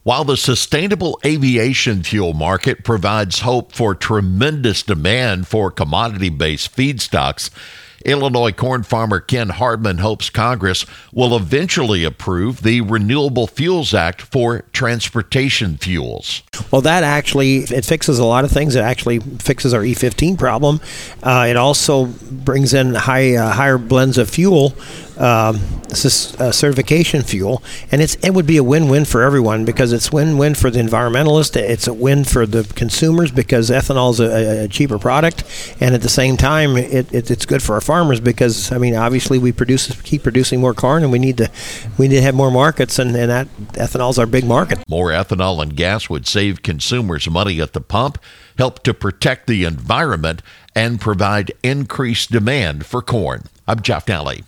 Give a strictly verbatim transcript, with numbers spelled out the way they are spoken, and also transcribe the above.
While the sustainable aviation fuel market provides hope for tremendous demand for commodity-based feedstocks, Illinois corn farmer Ken Hardman hopes Congress will eventually approve the Renewable Fuels Act for transportation fuels. Well, that actually, it fixes a lot of things. It actually fixes our E fifteen problem. Uh, it also brings in high, uh, higher blends of fuel, um, this is, uh, certification fuel, and it's it would be a win-win for everyone because it's win-win for the environmentalist. It's a win for the consumers because ethanol is a, a cheaper product, and at the same time, it, it, it's good for our farmers because I mean, obviously, we produce keep producing more corn, and we need to we need to have more markets, and, and that ethanol is our big market. More ethanol and gas would save consumers money at the pump, help to protect the environment, and provide increased demand for corn. I'm Jeff Nally.